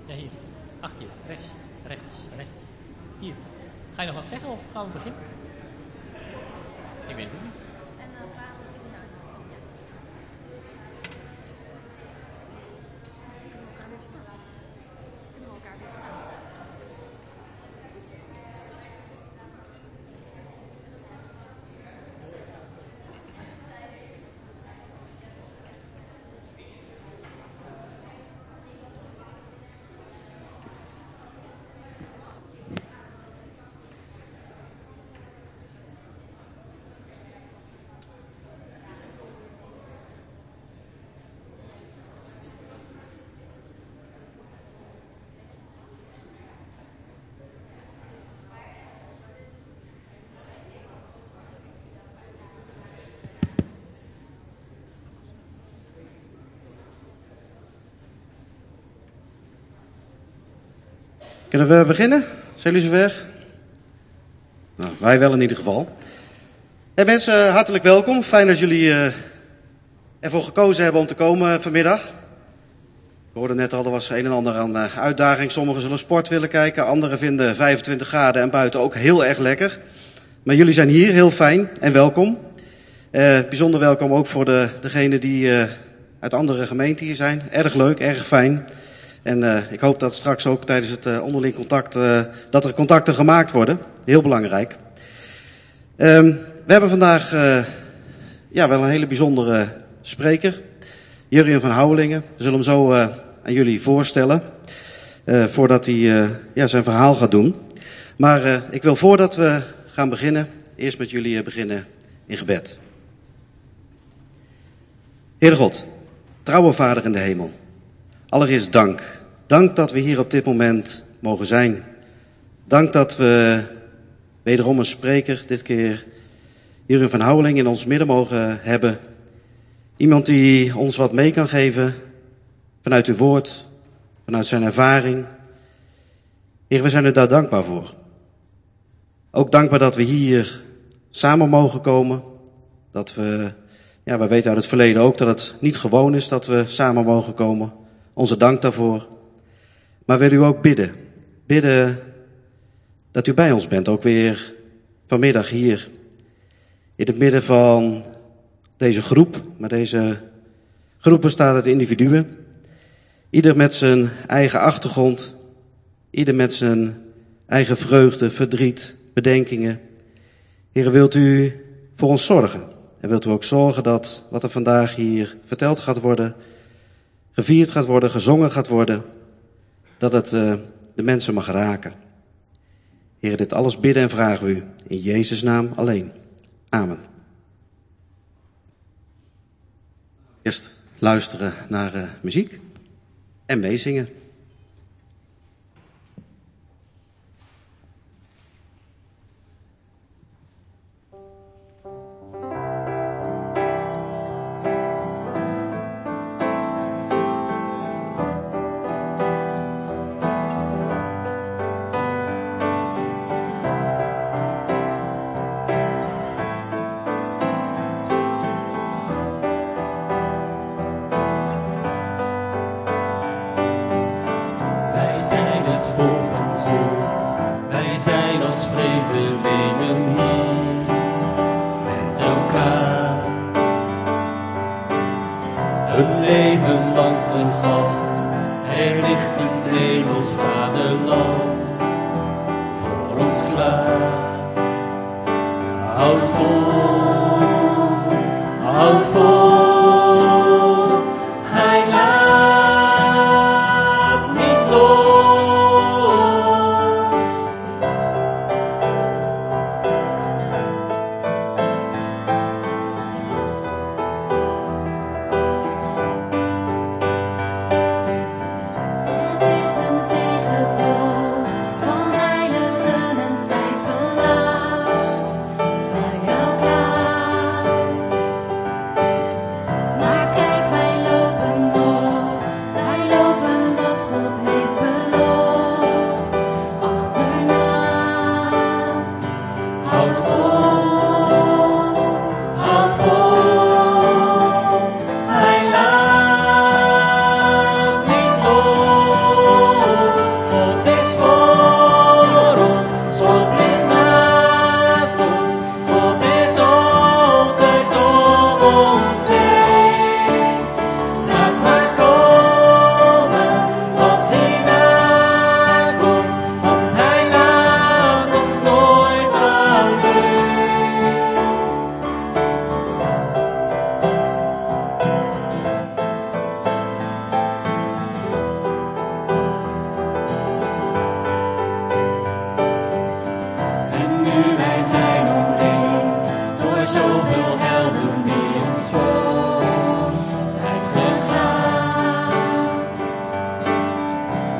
Ja, hier. Achter je. Rechts. Rechts. Hier. Ga je nog wat zeggen of gaan we beginnen? Ik weet het niet. En vragen of zitten uit. Ja. Kunnen we elkaar weer verstaan? Kunnen we beginnen? Zijn jullie zover? Nou, wij wel in ieder geval. Hey mensen, hartelijk welkom. Fijn dat jullie ervoor gekozen hebben om te komen vanmiddag. We hoorden net al, er was een en ander aan uitdaging. Sommigen zullen sport willen kijken, anderen vinden 25 graden en buiten ook heel erg lekker. Maar jullie zijn hier, heel fijn en welkom. Bijzonder welkom ook voor degenen die uit andere gemeenten hier zijn. Erg leuk, erg fijn. En ik hoop dat straks ook tijdens het onderling contact, dat er contacten gemaakt worden. Heel belangrijk. We hebben vandaag wel een hele bijzondere spreker. Jurjen van Houwelingen. We zullen hem zo aan jullie voorstellen. Voordat hij zijn verhaal gaat doen. Maar ik wil voordat we gaan beginnen, eerst met jullie beginnen in gebed. Heere God, trouwe Vader in de hemel. Allereerst dank. Dank dat we hier op dit moment mogen zijn. Dank dat we wederom een spreker, dit keer Jurjen van Houweling, in ons midden mogen hebben. Iemand die ons wat mee kan geven vanuit uw woord, vanuit zijn ervaring. Heer, we zijn u daar dankbaar voor. Ook dankbaar dat we hier samen mogen komen. Dat we weten uit het verleden ook dat het niet gewoon is dat we samen mogen komen. Onze dank daarvoor. Maar wil u ook bidden. Bidden dat u bij ons bent. Ook weer vanmiddag hier. In het midden van deze groep. Maar deze groep bestaat uit individuen. Ieder met zijn eigen achtergrond. Ieder met zijn eigen vreugde, verdriet, bedenkingen. Heer, wilt u voor ons zorgen. En wilt u ook zorgen dat wat er vandaag hier verteld gaat worden, gevierd gaat worden, gezongen gaat worden, dat het de mensen mag raken. Heer, dit alles bidden en vragen we u in Jezus' naam alleen. Amen. Eerst luisteren naar muziek en meezingen. Een leven lang te gast, er ligt een hemels vaderland voor ons klaar. Houd vol, hij laat niet los. Het is een zegentocht van heiligen en twijfelaars met elkaar.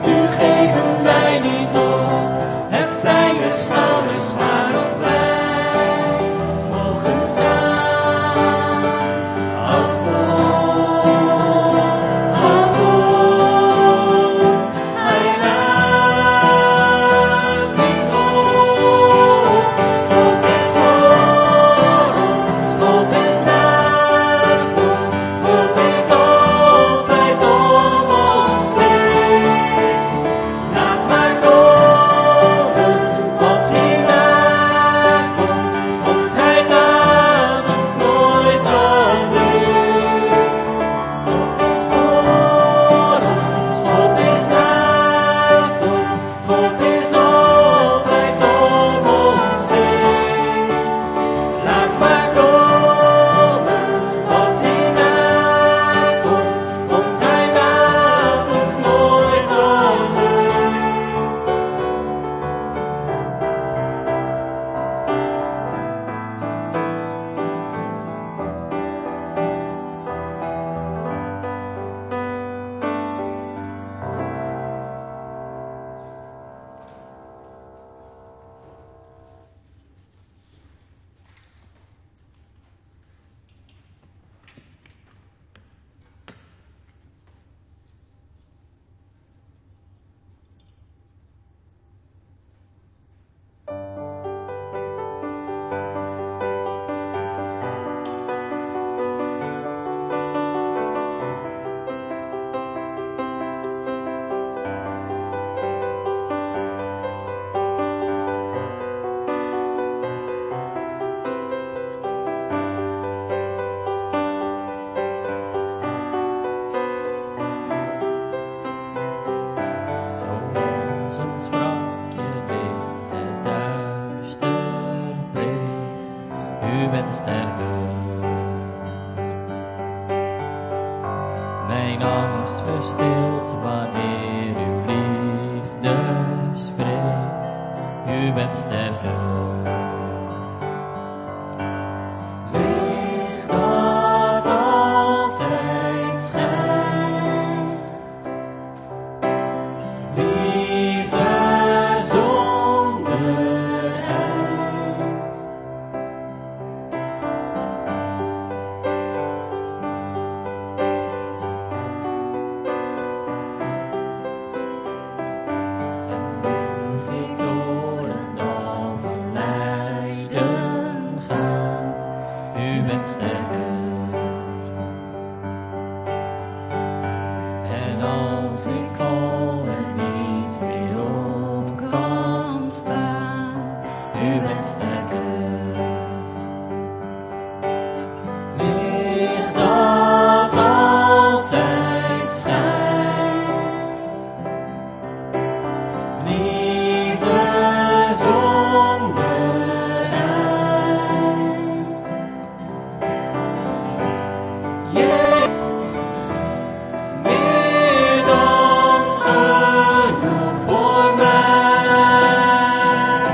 U geven wij niet op, het zijn de schouders waarop wij mogen staan. Houd vol, Hij laat niet op. God is voor ons, God is naast ons, God is altijd om ons heen. Laat maar komen wat hierna komt, want Hij laat ons nooit alleen. God is voor ons, God is naast ons, God is altijd om ons heen. Laat maar komen wat hierna komt, want Hij laat ons nooit alleen. Zoals een sprakje licht het duister breekt, U bent sterker. Mijn angst verstilt wanneer Uw liefde spreekt, U bent sterker. Licht dat altijd schijnt, liefde zonder eind. En moet ik door een dal van lijden gaan, U bent sterker. En als ik val en niet meer op kan staan, U bent sterker. Licht dat altijd schijnt, liefde zonder eind. Meer dan genoeg voor mij.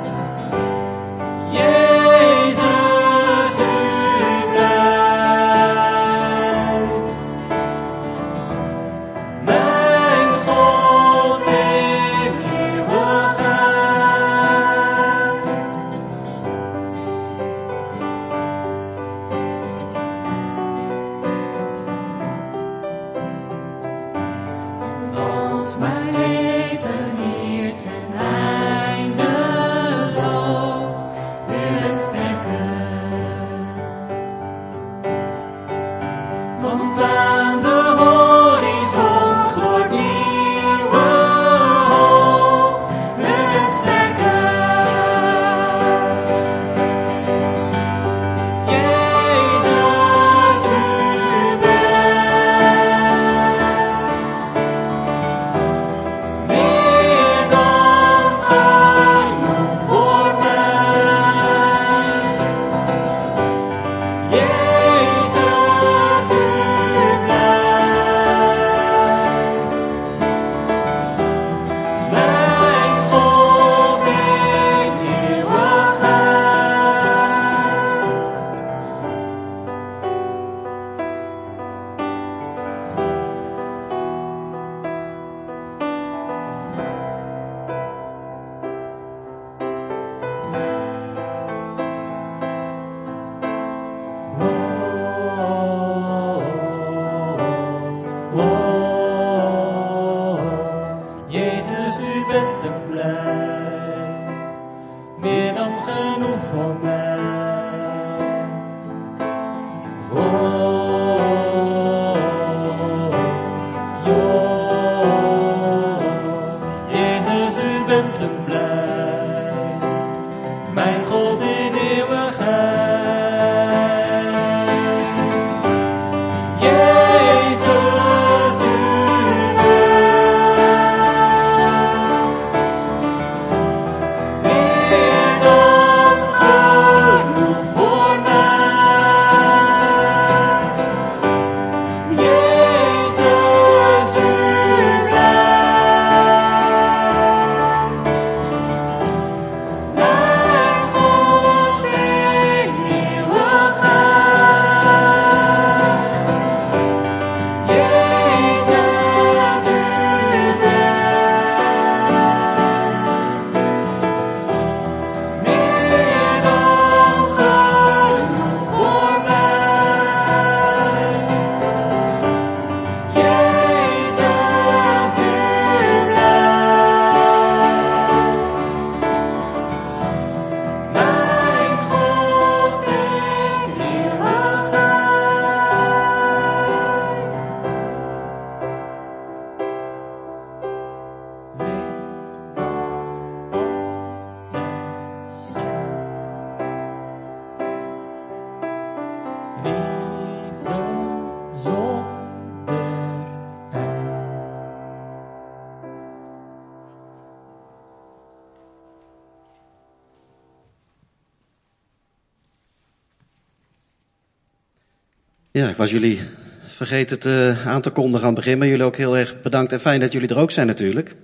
Jezus, U blijft mijn God in eeuwigheid. Als mijn leven hier ten einde loopt, U bent sterker. Want aan de horizon gloort nieuwe hoop, U bent sterker. Jezus, U blijft voor mij. Jezus, u bent een blij, mijn God in eeuwigheid. Jezus, u bent meer dan genoeg voor mij. Jezus, u blijft mijn God in eeuwigheid. Jezus, u bent meer dan genoeg voor mij. Jezus, u blijft mijn God in Ja, ik was jullie vergeten aan te kondigen aan het begin, maar jullie ook heel erg bedankt en fijn dat jullie er ook zijn natuurlijk.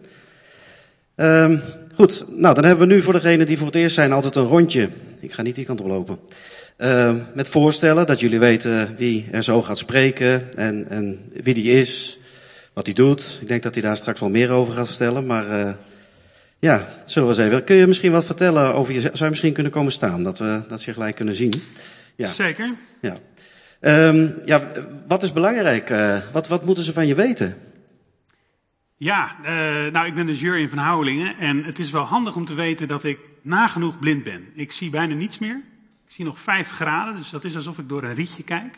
Goed, nou dan hebben we nu voor degenen die voor het eerst zijn altijd een rondje. Ik ga niet die kant op lopen. Met voorstellen, dat jullie weten wie er zo gaat spreken en wie die is, wat hij doet. Ik denk dat hij daar straks wel meer over gaat vertellen, maar ja, zullen we eens even. Kun je misschien wat vertellen over je, zou je misschien kunnen komen staan, dat ze je gelijk kunnen zien? Ja. Zeker. Ja. Ja, wat is belangrijk? Wat moeten ze van je weten? Ja, nou ik ben de jury Van Houwelingen en het is wel handig om te weten dat ik nagenoeg blind ben. Ik zie bijna niets meer. Ik zie nog 5 graden, dus dat is alsof ik door een rietje kijk.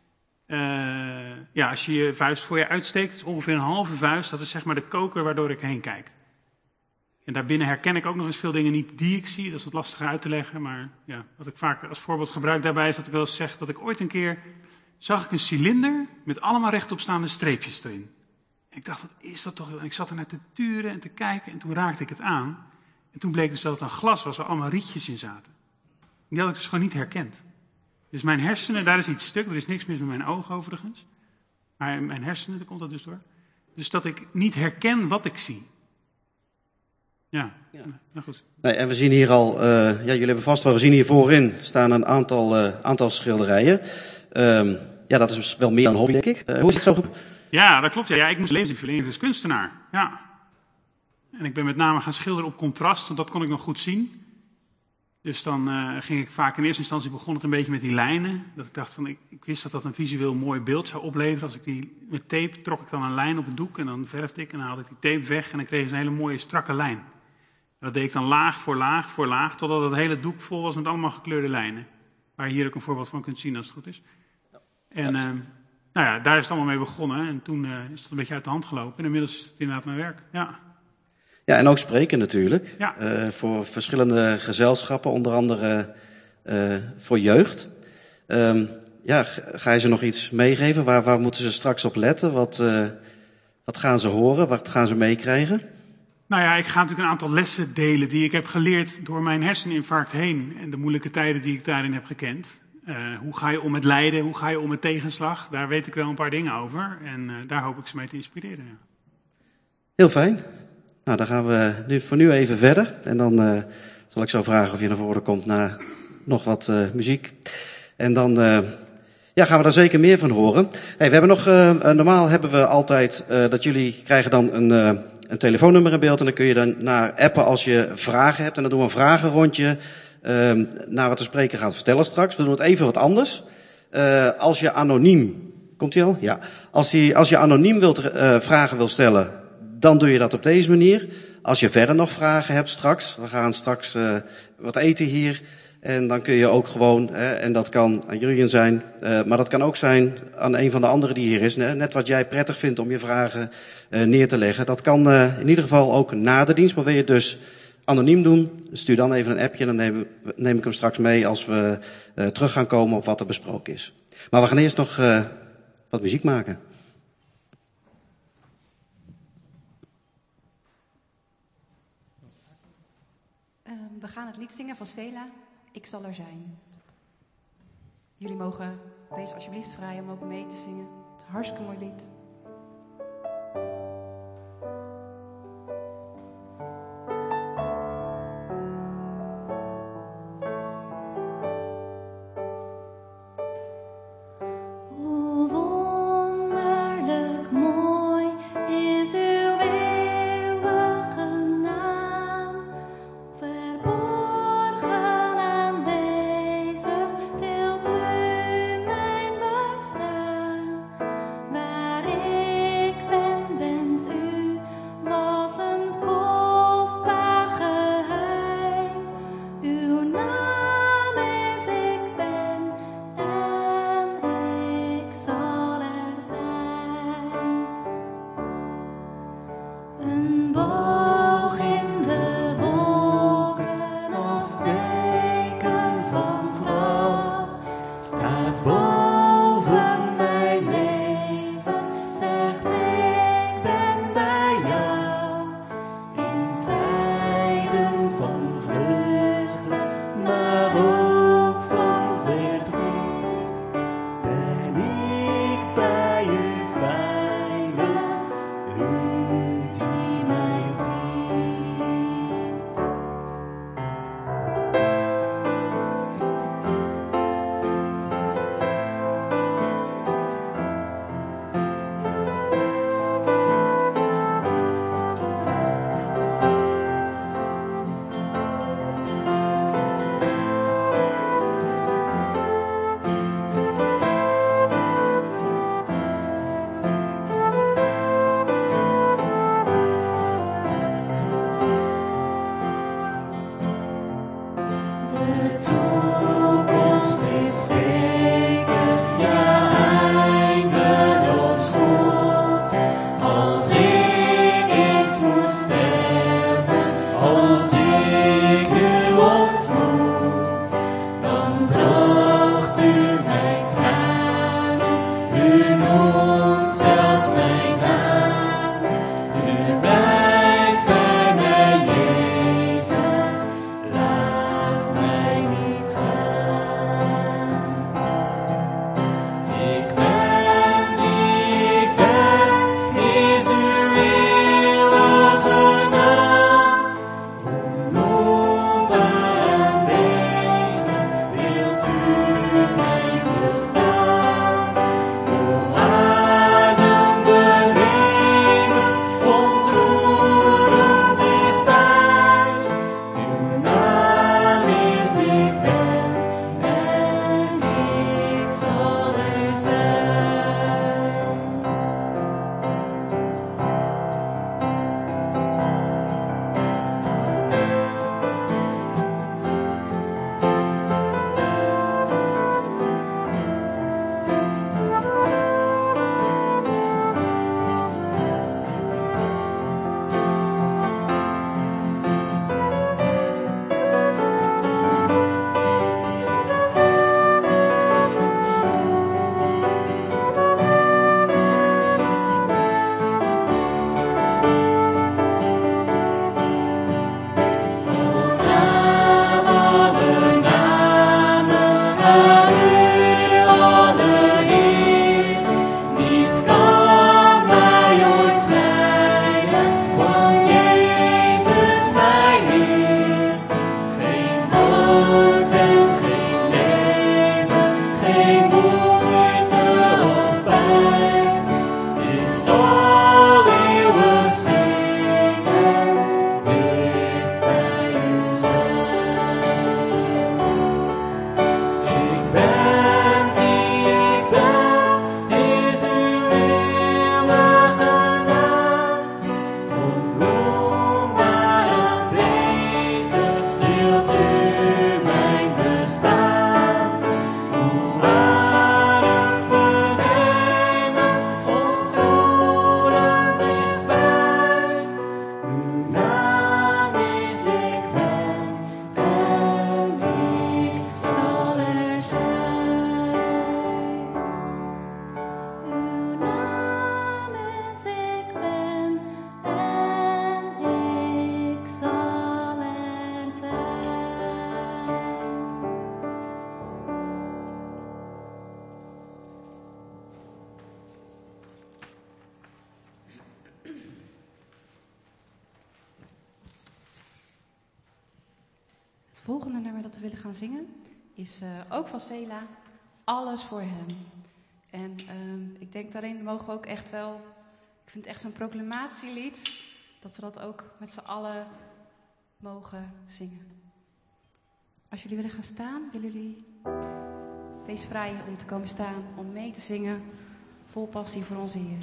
Ja, als je je vuist voor je uitsteekt, is ongeveer een halve vuist. Dat is zeg maar de koker waardoor ik heen kijk. En daarbinnen herken ik ook nog eens veel dingen niet die ik zie. Dat is wat lastiger uit te leggen, maar ja, wat ik vaak als voorbeeld gebruik daarbij is dat ik wel eens zeg dat ik ooit een keer zag ik een cilinder met allemaal rechtopstaande streepjes erin. En ik dacht, wat is dat toch? En ik zat er naar te turen en te kijken en toen raakte ik het aan. En toen bleek dus dat het een glas was waar allemaal rietjes in zaten. En die had ik dus gewoon niet herkend. Dus mijn hersenen, daar is iets stuk. Er is niks mis met mijn ogen overigens. Maar mijn hersenen, daar komt dat dus door. Dus dat ik niet herken wat ik zie. Ja, nou goed. Nee, en we zien hier al, ja, jullie hebben vast wel gezien hier voorin staan een aantal schilderijen. Ja, dat is dus wel meer dan hobby, denk ik. Hoe is het zo? Ja, dat klopt. Ja, ik moest levensverlening als kunstenaar. Ja. En ik ben met name gaan schilderen op contrast, want dat kon ik nog goed zien. Dus dan ging ik vaak in eerste instantie begon het een beetje met die lijnen. Dat ik dacht van, ik wist dat dat een visueel mooi beeld zou opleveren. Als ik die met tape trok ik dan een lijn op het doek en dan verfde ik en dan haalde ik die tape weg en dan kreeg ik een hele mooie strakke lijn. En dat deed ik dan laag voor laag voor laag, totdat het hele doek vol was met allemaal gekleurde lijnen. Waar je hier ook een voorbeeld van kunt zien als het goed is. En nou ja, daar is het allemaal mee begonnen en toen is het een beetje uit de hand gelopen. En inmiddels is het inderdaad mijn werk, ja. Ja, en ook spreken natuurlijk. Ja. Voor verschillende gezelschappen, onder andere voor jeugd. Ja, ga je ze nog iets meegeven? Waar moeten ze straks op letten? Wat gaan ze horen? Wat gaan ze meekrijgen? Nou ja, ik ga natuurlijk een aantal lessen delen die ik heb geleerd door mijn herseninfarct heen. En de moeilijke tijden die ik daarin heb gekend. Hoe ga je om met lijden? Hoe ga je om met tegenslag? Daar weet ik wel een paar dingen over. En daar hoop ik ze mee te inspireren. Ja. Heel fijn. Nou, dan gaan we voor nu even verder. En dan zal ik zo vragen of je naar voren komt na nog wat muziek. En dan ja, gaan we daar zeker meer van horen. Hey, we hebben nog, normaal hebben we altijd dat jullie krijgen dan een telefoonnummer in beeld. En dan kun je dan naar appen als je vragen hebt. En dan doen we een vragenrondje naar wat de spreker gaat vertellen straks. We doen het even wat anders. Als je anoniem, komt ie al? Ja. Als je anoniem vragen wil stellen, dan doe je dat op deze manier. Als je verder nog vragen hebt straks, we gaan straks wat eten hier. En dan kun je ook gewoon, en dat kan aan Jurgen zijn, maar dat kan ook zijn aan een van de anderen die hier is. Net wat jij prettig vindt om je vragen neer te leggen. Dat kan in ieder geval ook na de dienst. Maar wil je het dus anoniem doen, stuur dan even een appje. Dan neem ik hem straks mee als we terug gaan komen op wat er besproken is. Maar we gaan eerst nog wat muziek maken. We gaan het lied zingen van Stella, Ik zal er zijn. Jullie mogen wees alsjeblieft vrij om ook mee te zingen. Het is een hartstikke mooi lied. Hoe wonderlijk mooi is uw eeuwige naam, verborgen aanwezig deelt u mijn bestaan. Waar ik ben, bent u, wat een kostbaar geheim. Uw naam is ik ben en ik zal er zijn. Een boog in de wolken als teken van trouw staat boven mijn leven, zegt ik ben bij jou. In tijden van vreugde, maar ook van verdriet, ben ik bij u veilig, u die mij ziet. volgende nummer dat we willen gaan zingen is ook van Sela, Alles voor Hem. En ik denk daarin mogen we ook echt wel, ik vind het echt zo'n proclamatielied, dat we dat ook met z'n allen mogen zingen. Als jullie willen gaan staan, willen jullie, wees vrij om te komen staan, om mee te zingen, vol passie voor onze Heer.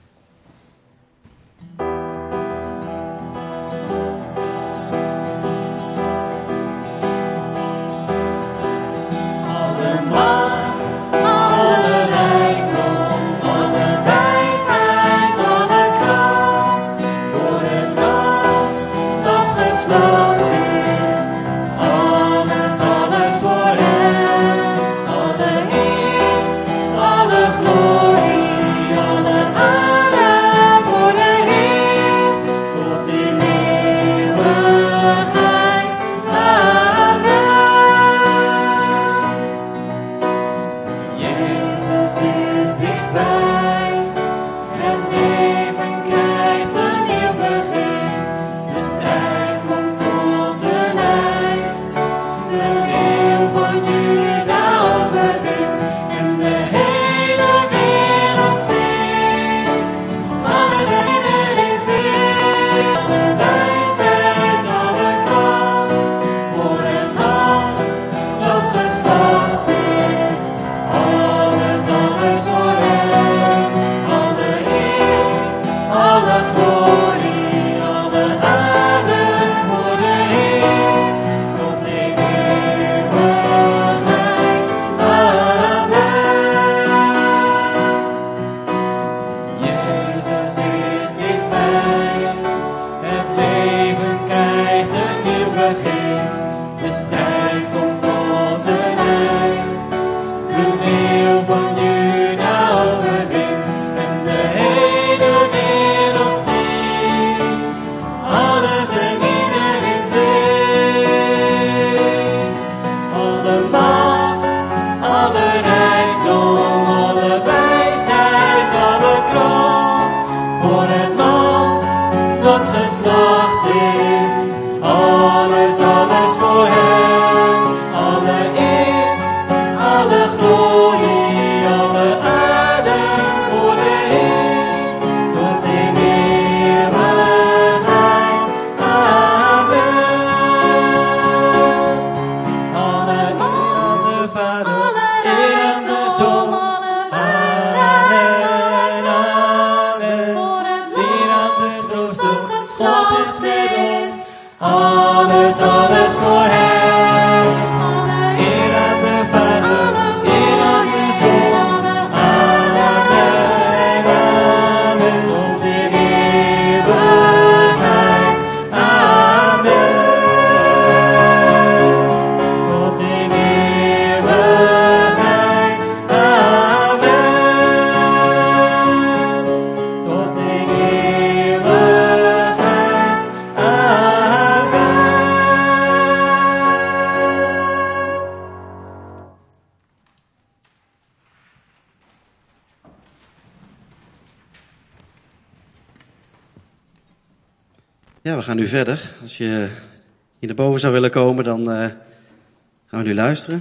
Ja, we gaan nu verder. Als je hier naar boven zou willen komen, dan gaan we nu luisteren.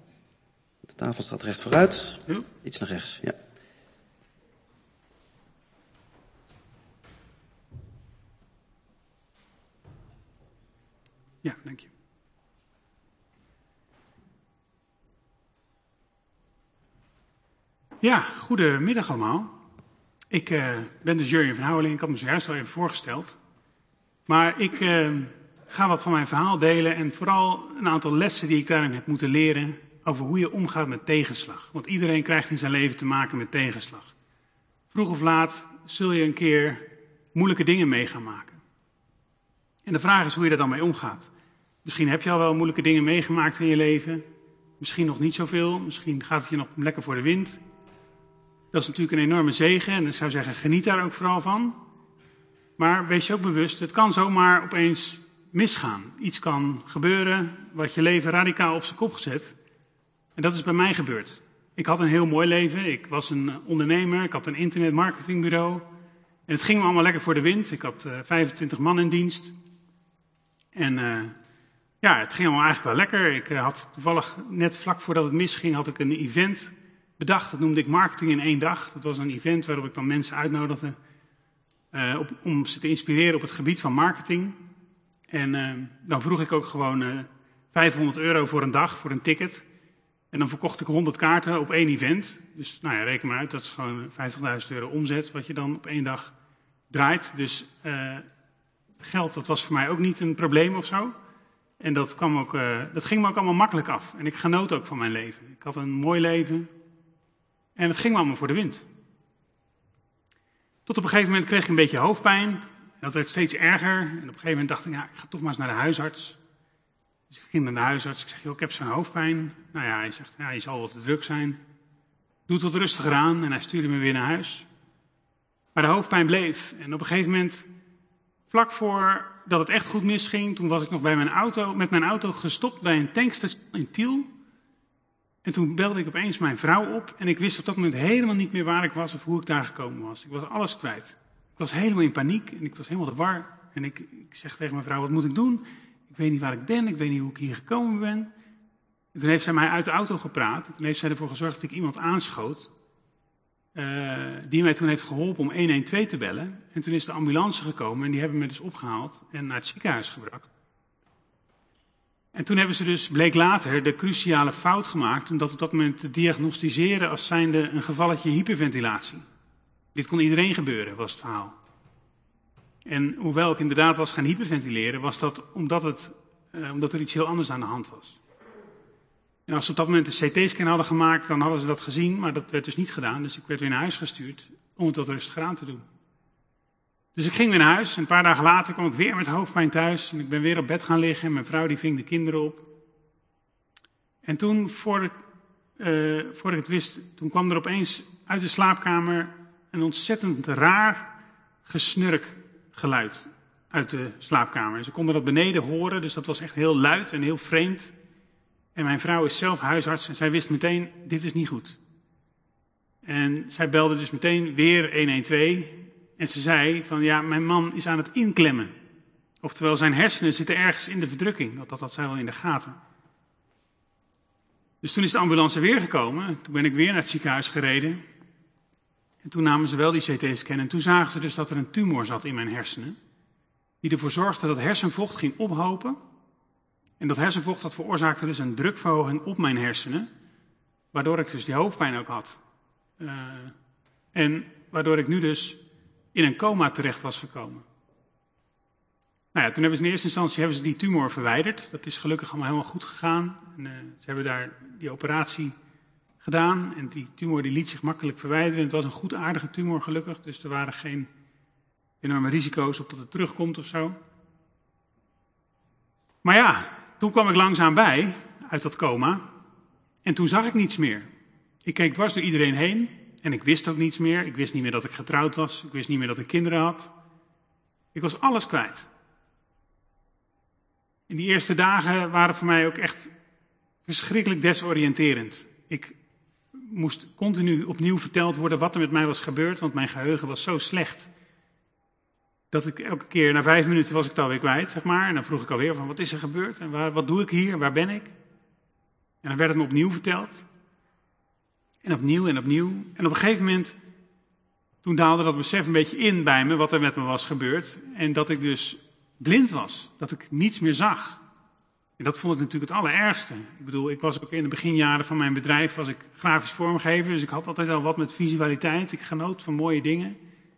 De tafel staat recht vooruit. Iets naar rechts, ja. Ja, dank je. Ja, goedemiddag allemaal. Ik ben dus Jurjen van Houweling. Ik had me zojuist al even voorgesteld. Maar ik ga wat van mijn verhaal delen en vooral een aantal lessen die ik daarin heb moeten leren over hoe je omgaat met tegenslag. Want iedereen krijgt in zijn leven te maken met tegenslag. Vroeg of laat zul je een keer moeilijke dingen mee gaan maken. En de vraag is hoe je daar dan mee omgaat. Misschien heb je al wel moeilijke dingen meegemaakt in je leven. Misschien nog niet zoveel. Misschien gaat het je nog lekker voor de wind. Dat is natuurlijk een enorme zegen en ik zou zeggen, geniet daar ook vooral van. Maar wees je ook bewust, het kan zomaar opeens misgaan. Iets kan gebeuren wat je leven radicaal op zijn kop zet. En dat is bij mij gebeurd. Ik had een heel mooi leven. Ik was een ondernemer. Ik had een internetmarketingbureau. En het ging me allemaal lekker voor de wind. Ik had 25 man in dienst. En Ja, het ging allemaal eigenlijk wel lekker. Ik had toevallig net vlak voordat het misging, had ik een event bedacht. Dat noemde ik Marketing in 1 dag. Dat was een event waarop ik dan mensen uitnodigde om ze te inspireren op het gebied van marketing. En dan vroeg ik ook gewoon €500 voor een dag, voor een ticket. En dan verkocht ik 100 kaarten op 1 event. Dus nou ja, reken maar uit, dat is gewoon €50.000 omzet wat je dan op 1 dag draait. Dus geld, dat was voor mij ook niet een probleem of zo. En dat ging me ook allemaal makkelijk af. En ik genoot ook van mijn leven. Ik had een mooi leven. En het ging me allemaal voor de wind. Tot op een gegeven moment kreeg ik een beetje hoofdpijn. En dat werd steeds erger. En op een gegeven moment dacht ik, ja, ik ga toch maar eens naar de huisarts. Dus ik ging naar de huisarts. Ik zeg, joh, ik heb zo'n hoofdpijn. Nou ja, hij zegt, ja, je zal wel te druk zijn. Doe het wat rustiger aan. En hij stuurde me weer naar huis. Maar de hoofdpijn bleef. En op een gegeven moment, vlak voor dat het echt goed misging, toen was ik nog met mijn auto gestopt bij een tankstation in Tiel. En toen belde ik opeens mijn vrouw op en ik wist op dat moment helemaal niet meer waar ik was of hoe ik daar gekomen was. Ik was alles kwijt. Ik was helemaal in paniek en ik was helemaal de war. En ik zeg tegen mijn vrouw, wat moet ik doen? Ik weet niet waar ik ben, ik weet niet hoe ik hier gekomen ben. En toen heeft zij mij uit de auto gepraat. En toen heeft zij ervoor gezorgd dat ik iemand aanschoot. Die mij toen heeft geholpen om 112 te bellen. En toen is de ambulance gekomen en die hebben me dus opgehaald en naar het ziekenhuis gebracht. En toen hebben ze dus, bleek later, de cruciale fout gemaakt om dat op dat moment te diagnosticeren als zijnde een gevalletje hyperventilatie. Dit kon iedereen gebeuren, was het verhaal. En hoewel ik inderdaad was gaan hyperventileren, was dat omdat er iets heel anders aan de hand was. En als ze op dat moment een CT-scan hadden gemaakt, dan hadden ze dat gezien, maar dat werd dus niet gedaan. Dus ik werd weer naar huis gestuurd om het wat rustiger aan te doen. Dus ik ging weer naar huis en een paar dagen later kwam ik weer met hoofdpijn thuis. En ik ben weer op bed gaan liggen en mijn vrouw die ving de kinderen op. En toen, voor ik het wist, toen kwam er opeens uit de slaapkamer een ontzettend raar gesnurkgeluid uit de slaapkamer. Ze konden dat beneden horen, dus dat was echt heel luid en heel vreemd. En mijn vrouw is zelf huisarts en zij wist meteen, dit is niet goed. En zij belde dus meteen weer 112 en ze zei van, ja, mijn man is aan het inklemmen. Oftewel, zijn hersenen zitten ergens in de verdrukking, dat had zij wel in de gaten. Dus toen is de ambulance weer gekomen, toen ben ik weer naar het ziekenhuis gereden. En toen namen ze wel die CT-scan en toen zagen ze dus dat er een tumor zat in mijn hersenen. Die ervoor zorgde dat hersenvocht ging ophopen. En dat hersenvocht dat veroorzaakte dus een drukverhoging op mijn hersenen. Waardoor ik dus die hoofdpijn ook had. En waardoor ik nu dus in een coma terecht was gekomen. Nou ja, toen hebben ze in eerste instantie die tumor verwijderd. Dat is gelukkig allemaal helemaal goed gegaan. En, ze hebben daar die operatie gedaan. En die tumor die liet zich makkelijk verwijderen. Het was een goedaardige tumor gelukkig. Dus er waren geen enorme risico's op dat het terugkomt of zo. Maar ja, toen kwam ik langzaam bij uit dat coma. En toen zag ik niets meer. Ik keek dwars door iedereen heen. En ik wist ook niets meer. Ik wist niet meer dat ik getrouwd was. Ik wist niet meer dat ik kinderen had. Ik was alles kwijt. En die eerste dagen waren voor mij ook echt verschrikkelijk desoriënterend. Ik moest continu opnieuw verteld worden wat er met mij was gebeurd, want mijn geheugen was zo slecht. Dat ik elke keer, na 5 minuten was ik het alweer kwijt, zeg maar. En dan vroeg ik alweer van, wat is er gebeurd? En wat doe ik hier? Waar ben ik? En dan werd het me opnieuw verteld. En opnieuw en opnieuw. En op een gegeven moment, toen daalde dat besef een beetje in bij me, wat er met me was gebeurd. En dat ik dus blind was. Dat ik niets meer zag. En dat vond ik natuurlijk het allerergste. Ik bedoel, ik was ook in de beginjaren van mijn bedrijf, was ik grafisch vormgever. Dus ik had altijd al wat met visualiteit. Ik genoot van mooie dingen.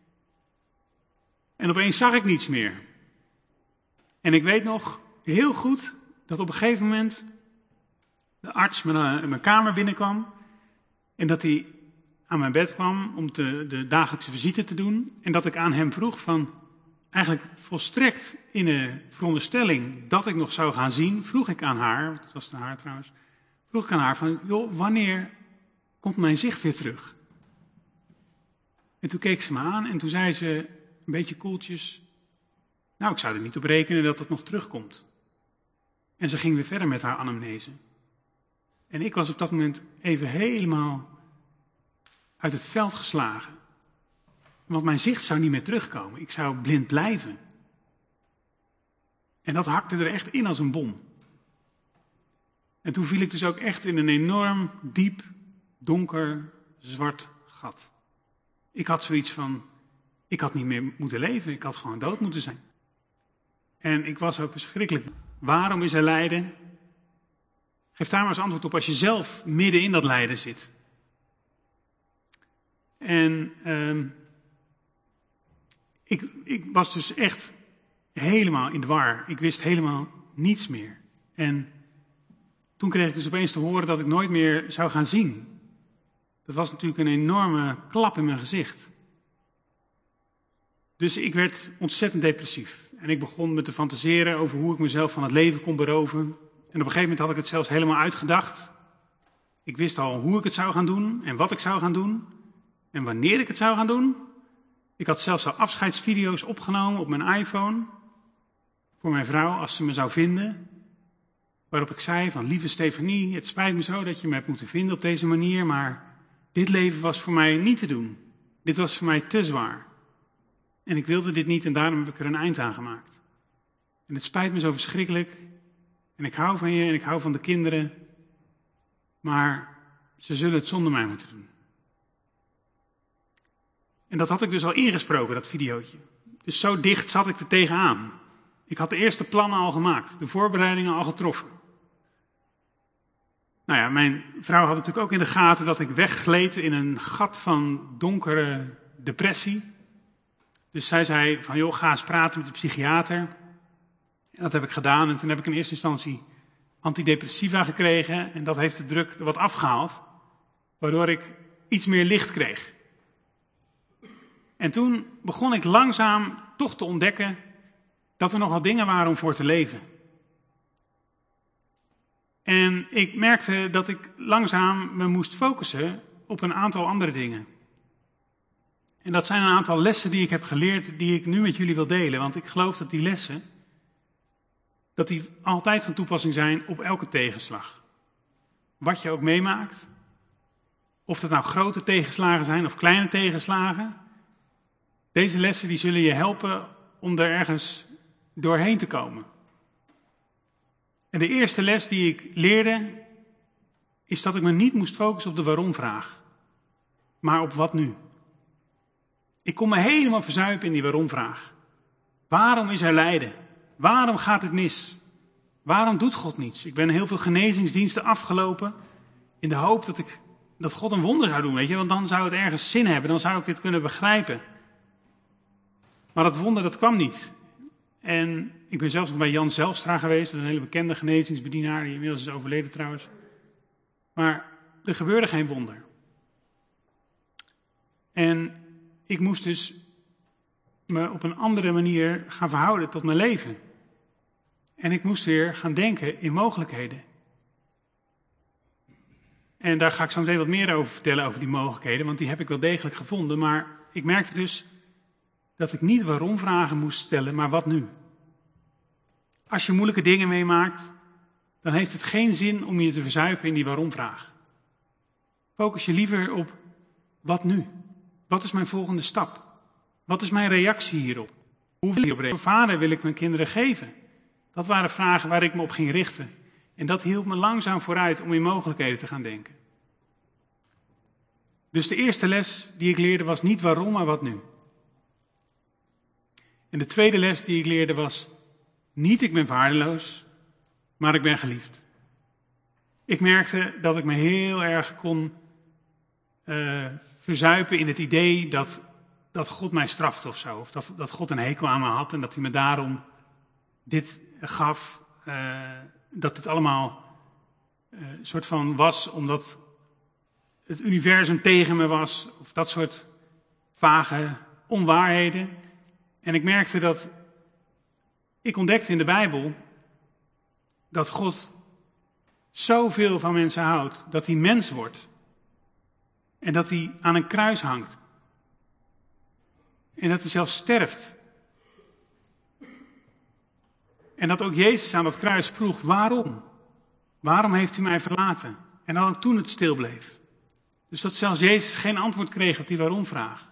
En opeens zag ik niets meer. En ik weet nog heel goed dat op een gegeven moment de arts in mijn kamer binnenkwam. En dat hij aan mijn bed kwam om de dagelijkse visite te doen. En dat ik aan hem vroeg van, eigenlijk volstrekt in de veronderstelling dat ik nog zou gaan zien, vroeg ik aan haar, het was haar trouwens, vroeg ik aan haar van, joh, wanneer komt mijn zicht weer terug? En toen keek ze me aan en toen zei ze, een beetje koeltjes, nou, ik zou er niet op rekenen dat dat nog terugkomt. En ze ging weer verder met haar anamnese. En ik was op dat moment even helemaal uit het veld geslagen. Want mijn zicht zou niet meer terugkomen. Ik zou blind blijven. En dat hakte er echt in als een bom. En toen viel ik dus ook echt in een enorm, diep, donker, zwart gat. Ik had zoiets van, ik had niet meer moeten leven, ik had gewoon dood moeten zijn. En ik was ook verschrikkelijk. Waarom is er lijden? Geef daar maar eens antwoord op als je zelf midden in dat lijden zit. En ik was dus echt helemaal in de war. Ik wist helemaal niets meer. En toen kreeg ik dus opeens te horen dat ik nooit meer zou gaan zien. Dat was natuurlijk een enorme klap in mijn gezicht. Dus ik werd ontzettend depressief. En ik begon me te fantaseren over hoe ik mezelf van het leven kon beroven. En op een gegeven moment had ik het zelfs helemaal uitgedacht. Ik wist al hoe ik het zou gaan doen en wat ik zou gaan doen. En wanneer ik het zou gaan doen. Ik had zelfs al afscheidsvideo's opgenomen op mijn iPhone. Voor mijn vrouw, als ze me zou vinden. Waarop ik zei van, lieve Stefanie, het spijt me zo dat je me hebt moeten vinden op deze manier. Maar dit leven was voor mij niet te doen. Dit was voor mij te zwaar. En ik wilde dit niet en daarom heb ik er een eind aan gemaakt. En het spijt me zo verschrikkelijk. En ik hou van je en ik hou van de kinderen. Maar ze zullen het zonder mij moeten doen. En dat had ik dus al ingesproken, dat videootje. Dus zo dicht zat ik er tegenaan. Ik had de eerste plannen al gemaakt, de voorbereidingen al getroffen. Nou ja, mijn vrouw had natuurlijk ook in de gaten dat ik weggleed in een gat van donkere depressie. Dus zij zei van, joh, ga eens praten met de psychiater. En dat heb ik gedaan en toen heb ik in eerste instantie antidepressiva gekregen. En dat heeft de druk er wat afgehaald, waardoor ik iets meer licht kreeg. En toen begon ik langzaam toch te ontdekken dat er nogal dingen waren om voor te leven. En ik merkte dat ik langzaam me moest focussen op een aantal andere dingen. En dat zijn een aantal lessen die ik heb geleerd, die ik nu met jullie wil delen. Want ik geloof dat die lessen, dat die altijd van toepassing zijn op elke tegenslag. Wat je ook meemaakt, of dat nou grote tegenslagen zijn of kleine tegenslagen. Deze lessen die zullen je helpen om er ergens doorheen te komen. En de eerste les die ik leerde, is dat ik me niet moest focussen op de waarom-vraag, maar op wat nu. Ik kon me helemaal verzuipen in die waarom-vraag. Waarom is er lijden? Waarom gaat het mis? Waarom doet God niets? Ik ben heel veel genezingsdiensten afgelopen in de hoop dat God een wonder zou doen, weet je, want dan zou het ergens zin hebben, dan zou ik dit kunnen begrijpen. Maar dat wonder, dat kwam niet. En ik ben zelfs nog bij Jan Zelstra geweest, een hele bekende genezingsbedienaar, die inmiddels is overleden trouwens. Maar er gebeurde geen wonder. En ik moest dus me op een andere manier gaan verhouden tot mijn leven. En ik moest weer gaan denken in mogelijkheden. En daar ga ik zo meteen wat meer over vertellen, over die mogelijkheden, want die heb ik wel degelijk gevonden. Maar ik merkte dus dat ik niet waarom vragen moest stellen, maar wat nu? Als je moeilijke dingen meemaakt, dan heeft het geen zin om je te verzuipen in die waarom-vraag. Focus je liever op wat nu? Wat is mijn volgende stap? Wat is mijn reactie hierop? Hoe wil ik hierop reageren? Welke vader wil ik mijn kinderen geven? Dat waren vragen waar ik me op ging richten. En dat hielp me langzaam vooruit om in mogelijkheden te gaan denken. Dus de eerste les die ik leerde was niet waarom, maar wat nu. En de tweede les die ik leerde was niet ik ben waardeloos, maar ik ben geliefd. Ik merkte dat ik me heel erg kon verzuipen in het idee dat God mij strafte of zo. Of dat God een hekel aan me had en dat hij me daarom dit gaf. Dat het allemaal een soort van was omdat het universum tegen me was. Of dat soort vage onwaarheden. En ik merkte dat ik ontdekte in de Bijbel dat God zoveel van mensen houdt, dat hij mens wordt. En dat hij aan een kruis hangt. En dat hij zelfs sterft. En dat ook Jezus aan dat kruis vroeg, waarom? Waarom heeft u mij verlaten? En dan ook toen het stil bleef. Dus dat zelfs Jezus geen antwoord kreeg op die waarom-vraag.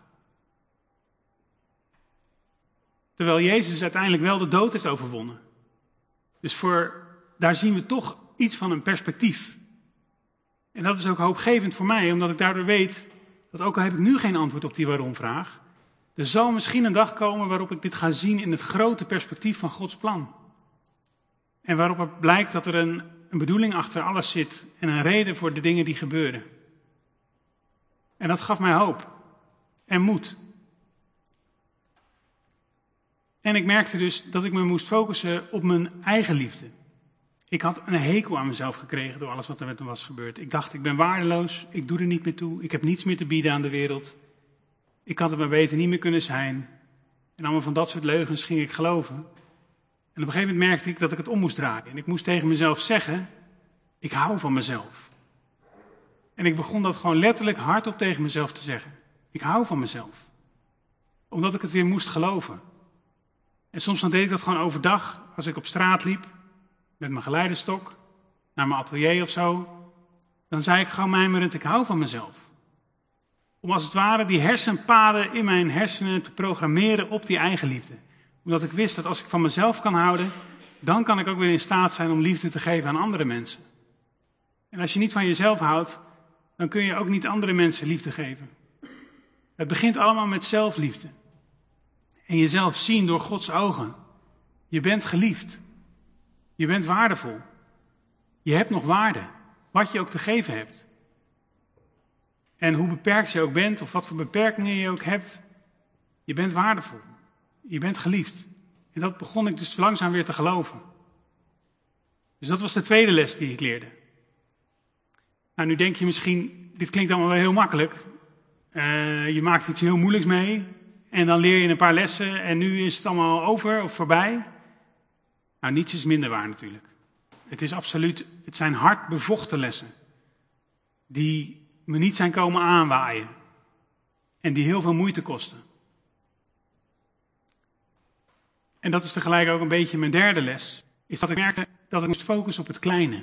Terwijl Jezus uiteindelijk wel de dood heeft overwonnen. Dus daar zien we toch iets van een perspectief. En dat is ook hoopgevend voor mij, omdat ik daardoor weet dat ook al heb ik nu geen antwoord op die waarom-vraag, er zal misschien een dag komen waarop ik dit ga zien in het grote perspectief van Gods plan. En waarop het blijkt dat er een bedoeling achter alles zit en een reden voor de dingen die gebeuren. En dat gaf mij hoop en moed. En ik merkte dus dat ik me moest focussen op mijn eigen liefde. Ik had een hekel aan mezelf gekregen door alles wat er met me was gebeurd. Ik dacht, ik ben waardeloos, ik doe er niet meer toe, ik heb niets meer te bieden aan de wereld. Ik had het maar beter niet meer kunnen zijn. En allemaal van dat soort leugens ging ik geloven. En op een gegeven moment merkte ik dat ik het om moest draaien. En ik moest tegen mezelf zeggen, ik hou van mezelf. En ik begon dat gewoon letterlijk hardop tegen mezelf te zeggen. Ik hou van mezelf. Omdat ik het weer moest geloven. En soms dan deed ik dat gewoon overdag, als ik op straat liep, met mijn geleidestok, naar mijn atelier of zo. Dan zei ik gewoon mijmerend, ik hou van mezelf. Om als het ware die hersenpaden in mijn hersenen te programmeren op die eigenliefde. Omdat ik wist dat als ik van mezelf kan houden, dan kan ik ook weer in staat zijn om liefde te geven aan andere mensen. En als je niet van jezelf houdt, dan kun je ook niet andere mensen liefde geven. Het begint allemaal met zelfliefde. En jezelf zien door Gods ogen. Je bent geliefd. Je bent waardevol. Je hebt nog waarde, wat je ook te geven hebt. En hoe beperkt je ook bent, of wat voor beperkingen je ook hebt, je bent waardevol. Je bent geliefd. En dat begon ik dus langzaam weer te geloven. Dus dat was de tweede les die ik leerde. Nou, nu denk je misschien, dit klinkt allemaal wel heel makkelijk. Je maakt iets heel moeilijks mee en dan leer je een paar lessen en nu is het allemaal over of voorbij. Nou, niets is minder waar natuurlijk. Het zijn hard bevochten lessen. Die me niet zijn komen aanwaaien. En die heel veel moeite kosten. En dat is tegelijk ook een beetje mijn derde les. Is dat ik merkte dat ik moest focussen op het kleine.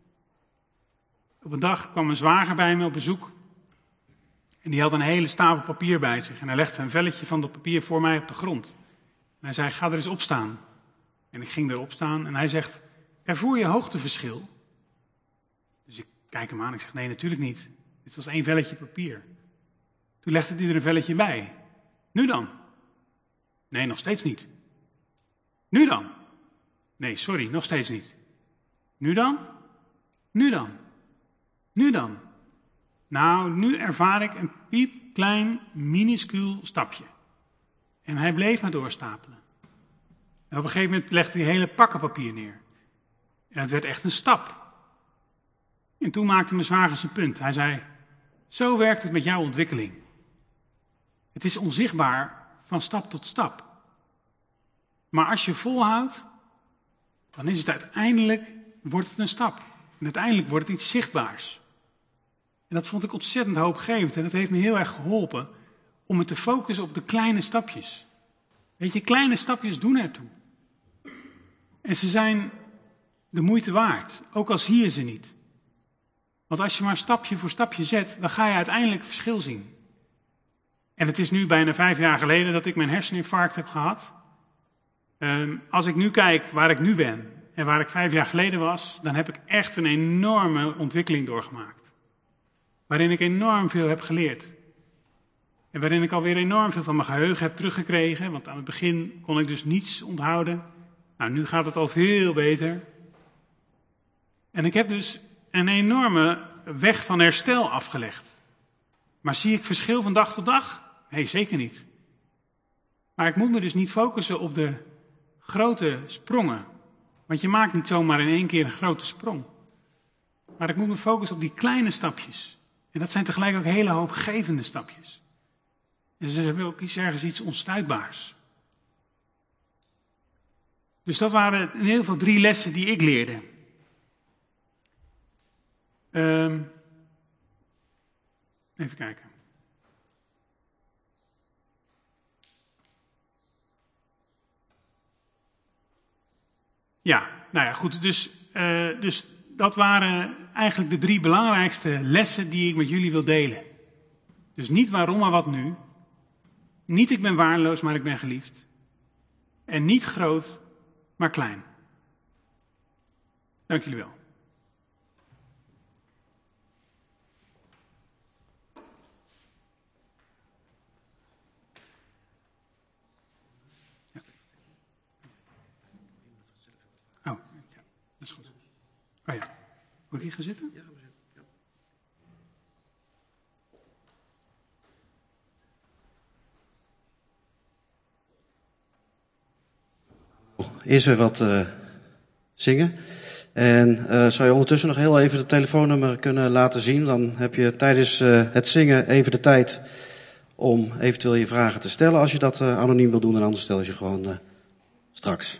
Op een dag kwam een zwager bij me op bezoek. En die had een hele stapel papier bij zich. En hij legde een velletje van dat papier voor mij op de grond. En hij zei, ga er eens op staan. En ik ging erop staan en hij zegt, ervoer je hoogteverschil? Dus ik kijk hem aan, ik zeg, nee, natuurlijk niet. Dit was 1 velletje papier. Toen legde hij er een velletje bij. Nu dan? Nee, nog steeds niet. Nu dan? Nee, sorry, nog steeds niet. Nu dan? Nu dan? Nu dan? Nou, nu ervaar ik een piepklein, minuscuul stapje. En hij bleef maar doorstapelen. En op een gegeven moment legde hij hele pakken papier neer. En het werd echt een stap. En toen maakte mijn zwager zijn punt. Hij zei, zo werkt het met jouw ontwikkeling. Het is onzichtbaar van stap tot stap. Maar als je volhoudt, dan is het uiteindelijk, wordt het een stap. En uiteindelijk wordt het iets zichtbaars. En dat vond ik ontzettend hoopgevend. En dat heeft me heel erg geholpen om me te focussen op de kleine stapjes. Weet je, kleine stapjes doen ertoe. En ze zijn de moeite waard, ook al zie je ze niet. Want als je maar stapje voor stapje zet, dan ga je uiteindelijk verschil zien. En het is nu bijna 5 jaar geleden dat ik mijn herseninfarct heb gehad. Als ik nu kijk waar ik nu ben en waar ik 5 jaar geleden was, dan heb ik echt een enorme ontwikkeling doorgemaakt. Waarin ik enorm veel heb geleerd. En waarin ik alweer enorm veel van mijn geheugen heb teruggekregen. Want aan het begin kon ik dus niets onthouden. Nou, nu gaat het al veel beter. En ik heb dus een enorme weg van herstel afgelegd. Maar zie ik verschil van dag tot dag? Nee, zeker niet. Maar ik moet me dus niet focussen op de grote sprongen. Want je maakt niet zomaar in 1 keer een grote sprong. Maar ik moet me focussen op die kleine stapjes. En dat zijn tegelijk ook hele hoopgevende stapjes. En ze hebben ook ergens iets onstuitbaars. Dus dat waren in ieder geval 3 lessen die ik leerde. Even kijken. Ja, nou ja, goed. Dus dat waren eigenlijk de 3 belangrijkste lessen die ik met jullie wil delen. Dus niet waarom, maar wat nu. Niet ik ben waardeloos, maar ik ben geliefd. En niet groot, maar klein. Dank jullie wel. Oh ja. Moet ik hier gaan zitten? Ja. Eerst weer wat zingen. En zou je ondertussen nog heel even het telefoonnummer kunnen laten zien? Dan heb je tijdens het zingen even de tijd om eventueel je vragen te stellen. Als je dat anoniem wil doen, en anders stel je ze gewoon straks.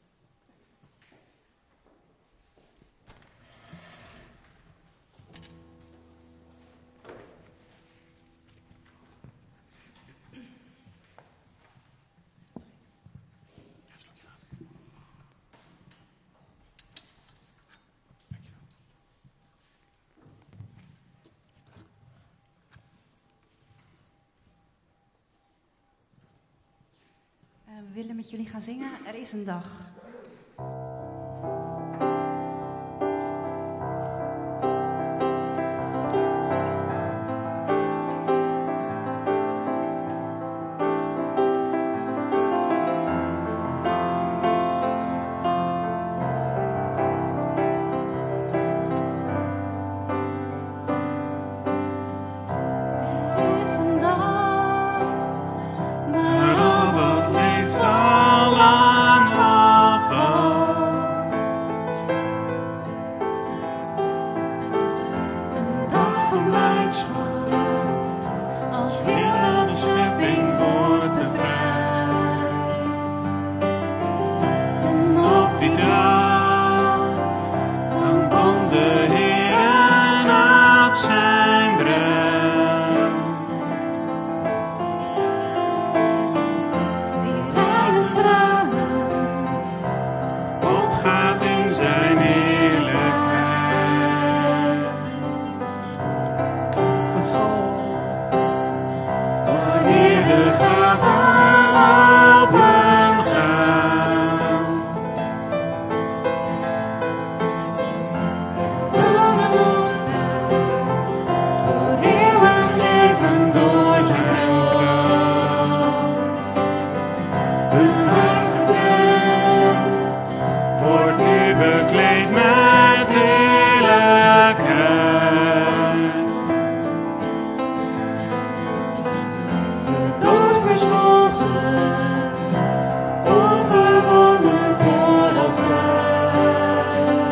We willen met jullie gaan zingen. Er is een dag. Er is een dag, Maar al wat leeft al lang afwacht. een dag van blijdschap, als heel de schepping wordt bevrijd. En op Die dag, dan komt de Heer uit zijn bruid. die rein en stralend Opgaat in zijn heerlijkheid. het verschool. Wanneer de gaven open gaan. Doden opstaan, voor eeuwig leven door zijn kracht. Hun hart getemd, wordt nu bekleed met heerlijkheid. De dood verzwolgen, overwonnen voor altijd.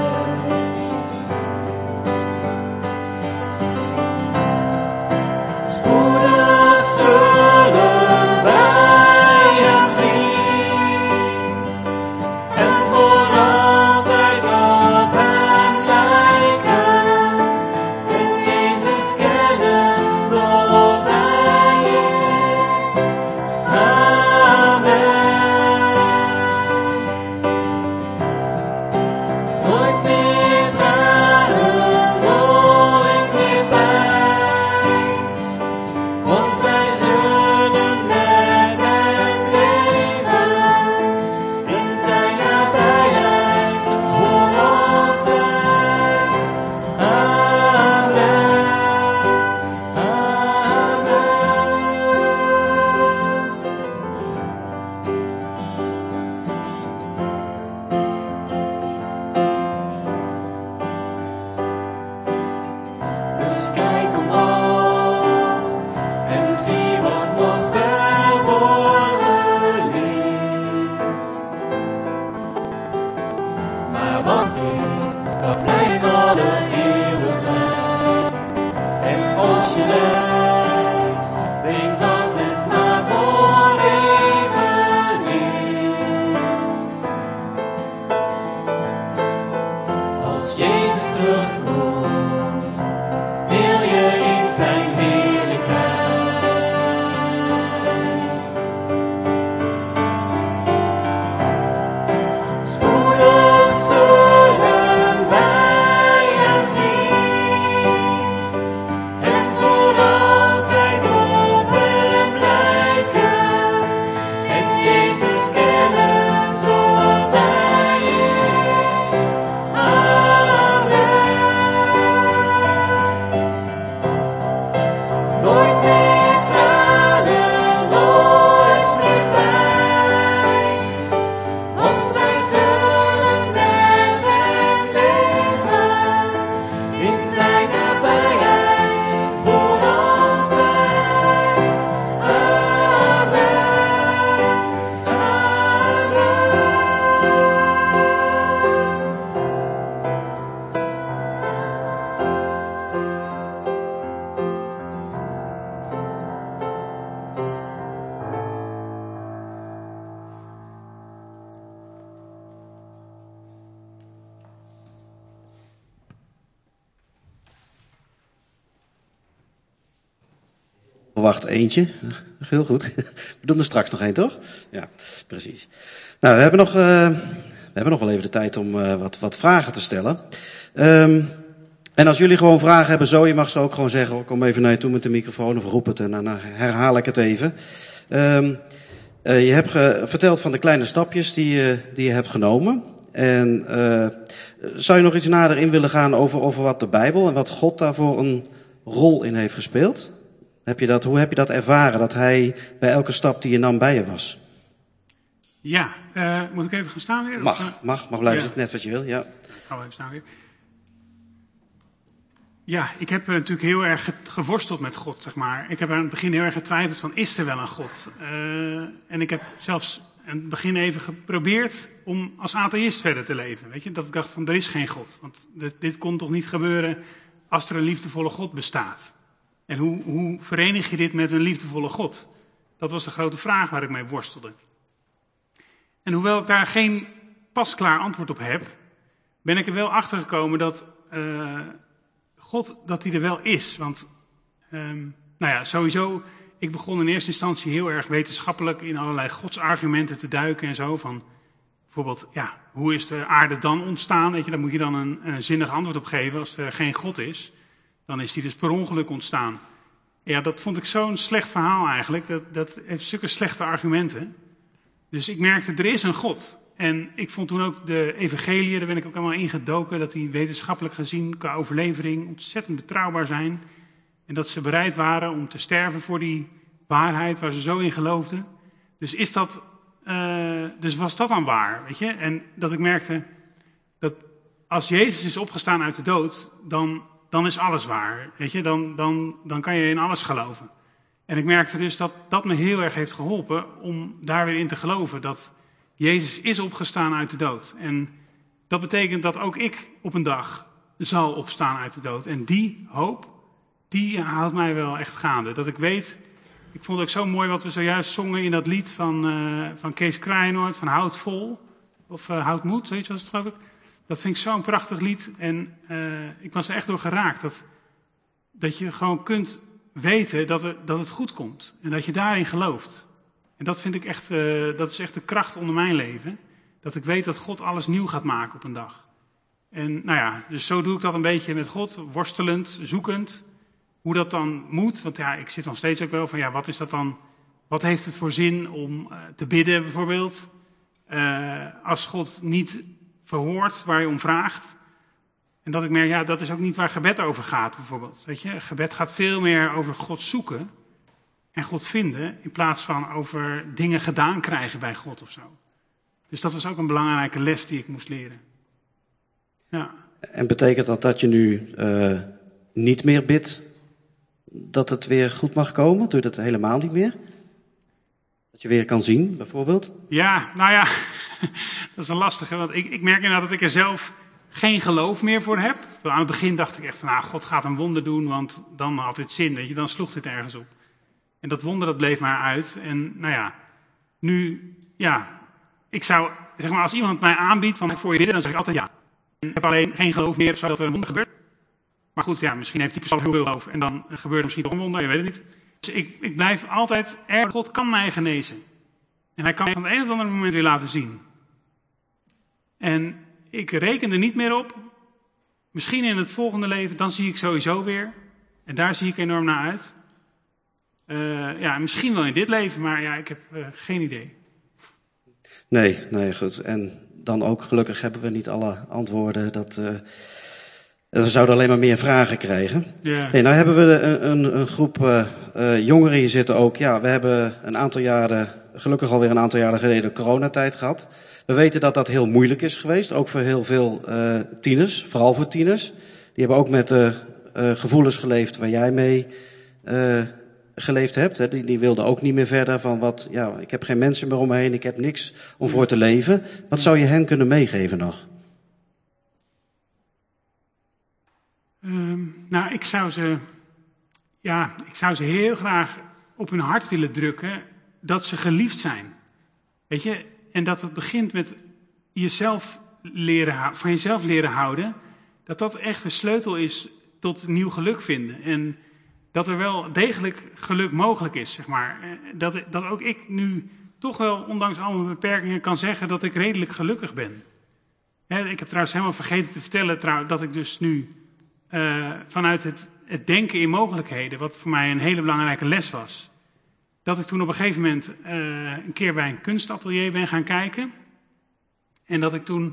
Spoedig zullen wij hem zien en voor altijd op hem lijken en Jezus kennen zoals hij is. Amen. Nooit meer tranen, nooit meer pijn. Want wij zullen met hem leven, in zijn nabijheid voor altijd. Amen. Dus kijk omhoog en zie wat nog verborgen ligt. Maar wat is, dat blijft alle eeuwigheid. En als je lijdt, weet dat het maar voor even is. Als Jezus terugkomt, deel je in zijn heerlijkheid. Spoedig zullen wij hem zien en voor altijd op hem lijken en Jezus kennen zoals hij is. Amen. Verwacht eentje. Heel goed. We doen er straks nog één, toch? Ja, precies. Nou, we hebben nog wel even de tijd om wat vragen te stellen. En als jullie gewoon vragen hebben, zo, je mag ze ook gewoon zeggen. Kom even naar je toe met de microfoon of roep het en dan herhaal ik het even. Je hebt verteld van de kleine stapjes die je hebt genomen. En zou je nog iets nader in willen gaan over wat de Bijbel en wat God daarvoor een rol in heeft gespeeld? Hoe heb je dat ervaren, dat hij bij elke stap die je nam bij je was? Ja, moet ik even gaan staan weer? Mag blijven Ja. zitten, net wat je wil. Ja. Ik ga wel even staan weer. Ja, ik heb natuurlijk heel erg geworsteld met God, zeg maar. Ik heb aan het begin heel erg getwijfeld van, is er wel een God? En ik heb zelfs aan het begin even geprobeerd om als atheïst verder te leven. Weet je? Dat ik dacht van, er is geen God. Want dit kon toch niet gebeuren als er een liefdevolle God bestaat? En hoe verenig je dit met een liefdevolle God? Dat was de grote vraag waar ik mee worstelde. En hoewel ik daar geen pasklaar antwoord op heb, ben ik er wel achter gekomen dat God, dat hij er wel is. Want, sowieso, ik begon in eerste instantie heel erg wetenschappelijk in allerlei godsargumenten te duiken en zo. Van, bijvoorbeeld, hoe is de aarde dan ontstaan? Weet je, daar moet je dan een zinnig antwoord op geven. Als er geen God is, dan is die dus per ongeluk ontstaan. Ja, dat vond ik zo'n slecht verhaal eigenlijk. Dat heeft zulke slechte argumenten. Dus ik merkte, er is een God. En ik vond toen ook de evangeliën, daar ben ik ook allemaal ingedoken, dat die wetenschappelijk gezien qua overlevering ontzettend betrouwbaar zijn. En dat ze bereid waren om te sterven voor die waarheid waar ze zo in geloofden. Dus was dat dan waar, weet je? En dat ik merkte dat als Jezus is opgestaan uit de dood, dan is alles waar, weet je? Dan kan je in alles geloven. En ik merkte dus dat me heel erg heeft geholpen om daar weer in te geloven, dat Jezus is opgestaan uit de dood. En dat betekent dat ook ik op een dag zal opstaan uit de dood. En die hoop, die houdt mij wel echt gaande. Dat ik weet, ik vond het ook zo mooi wat we zojuist zongen in dat lied van Kees Kraaienoord, van Houd vol, of Houd moed, weet je wat het geloof ik. Dat vind ik zo'n prachtig lied en ik was er echt door geraakt. Dat je gewoon kunt weten dat het goed komt en dat je daarin gelooft. En dat vind ik echt, dat is echt de kracht onder mijn leven. Dat ik weet dat God alles nieuw gaat maken op een dag. En dus zo doe ik dat een beetje met God, worstelend, zoekend. Hoe dat dan moet, want ik zit nog steeds ook wel van, wat is dat dan? Wat heeft het voor zin om te bidden bijvoorbeeld? Als God niet verhoort waar je om vraagt. En dat ik merk, dat is ook niet waar gebed over gaat bijvoorbeeld. Weet je, gebed gaat veel meer over God zoeken en God vinden, in plaats van over dingen gedaan krijgen bij God of zo. Dus dat was ook een belangrijke les die ik moest leren. Ja. En betekent dat je nu niet meer bidt dat het weer goed mag komen? Doe je dat helemaal niet meer? Dat je weer kan zien, bijvoorbeeld? Ja, dat is een lastige. Want ik merk inderdaad dat ik er zelf geen geloof meer voor heb. Aan het begin dacht ik echt van, God gaat een wonder doen, want dan had dit zin, weet je, dan sloeg dit ergens op. En dat wonder, dat bleef maar uit. En nu, ik zou, zeg maar, als iemand mij aanbiedt van voor je bidden, dan zeg ik altijd ja. Ik heb alleen geen geloof meer zodat er een wonder gebeurt. Maar goed, misschien heeft die persoon heel veel geloof en dan gebeurt er misschien toch een wonder, je weet het niet. Dus ik blijf altijd God kan mij genezen. En hij kan mij van het een op het andere moment weer laten zien. En ik reken er niet meer op. Misschien in het volgende leven, dan zie ik sowieso weer. En daar zie ik enorm naar uit. Misschien wel in dit leven, maar ik heb geen idee. Nee, goed. En dan ook, gelukkig hebben we niet alle antwoorden. We zouden alleen maar meer vragen krijgen. Yeah. Nou hebben we een groep jongeren hier zitten ook. Ja, we hebben gelukkig alweer een aantal jaren geleden coronatijd gehad. We weten dat dat heel moeilijk is geweest, ook voor heel veel tieners, vooral voor tieners. Die hebben ook met gevoelens geleefd waar jij mee geleefd hebt. Hè. Die wilden ook niet meer verder van ik heb geen mensen meer om me heen, ik heb niks om voor te leven. Wat zou je hen kunnen meegeven nog? Ik zou ze heel graag op hun hart willen drukken dat ze geliefd zijn. Weet je, en dat het begint met van jezelf leren houden. Dat echt de sleutel is tot nieuw geluk vinden. En dat er wel degelijk geluk mogelijk is, zeg maar. Dat ook ik nu toch wel, ondanks al mijn beperkingen, kan zeggen dat ik redelijk gelukkig ben. Ik heb trouwens helemaal vergeten te vertellen dat ik dus nu vanuit het denken in mogelijkheden, wat voor mij een hele belangrijke les was, dat ik toen op een gegeven moment een keer bij een kunstatelier ben gaan kijken. En dat ik toen,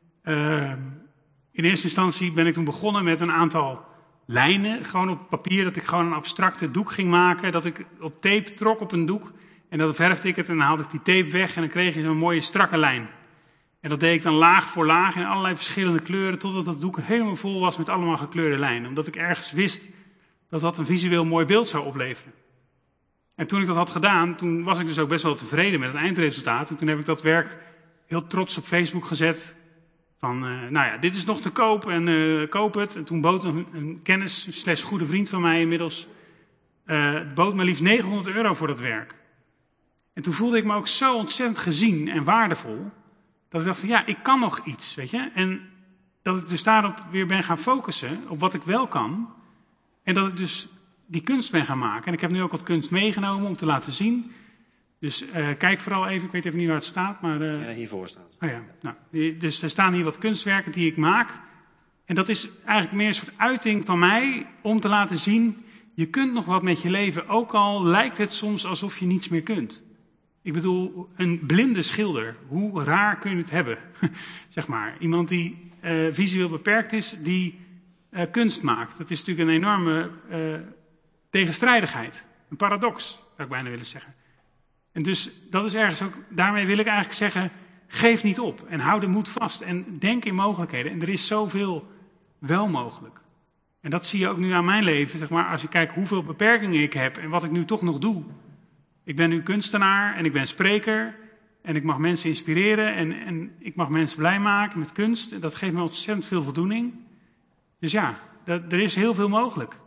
in eerste instantie ben ik toen begonnen met een aantal lijnen, gewoon op papier, dat ik gewoon een abstracte doek ging maken, dat ik op tape trok op een doek en dan verfde ik het en dan haalde ik die tape weg en dan kreeg je een mooie strakke lijn. En dat deed ik dan laag voor laag in allerlei verschillende kleuren, totdat dat doek helemaal vol was met allemaal gekleurde lijnen. Omdat ik ergens wist dat dat een visueel mooi beeld zou opleveren. En toen ik dat had gedaan, toen was ik dus ook best wel tevreden met het eindresultaat. En toen heb ik dat werk heel trots op Facebook gezet. Van, nou ja, dit is nog te koop en koop het. En toen bood een kennis, / goede vriend van mij inmiddels, bood me liefst €900 voor dat werk. En toen voelde ik me ook zo ontzettend gezien en waardevol, dat ik dacht van ja, ik kan nog iets, weet je. En dat ik dus daarop weer ben gaan focussen, op wat ik wel kan. En dat ik dus die kunst ben gaan maken. En ik heb nu ook wat kunst meegenomen om te laten zien. Dus kijk vooral even, ik weet even niet waar het staat, maar... Ja, hiervoor staat. Oh ja, nou, dus er staan hier wat kunstwerken die ik maak. En dat is eigenlijk meer een soort uiting van mij om te laten zien, je kunt nog wat met je leven, ook al lijkt het soms alsof je niets meer kunt. Ik bedoel, een blinde schilder, hoe raar kun je het hebben? Zeg maar, iemand die visueel beperkt is, die kunst maakt. Dat is natuurlijk een enorme tegenstrijdigheid, een paradox, zou ik bijna willen zeggen. En dus dat is ergens ook, daarmee wil ik eigenlijk zeggen, geef niet op en hou de moed vast en denk in mogelijkheden. En er is zoveel wel mogelijk. En dat zie je ook nu aan mijn leven, zeg maar, als je kijkt hoeveel beperkingen ik heb en wat ik nu toch nog doe. Ik ben nu kunstenaar en ik ben spreker en ik mag mensen inspireren en ik mag mensen blij maken met kunst. En dat geeft me ontzettend veel voldoening. Dus ja, er is heel veel mogelijk.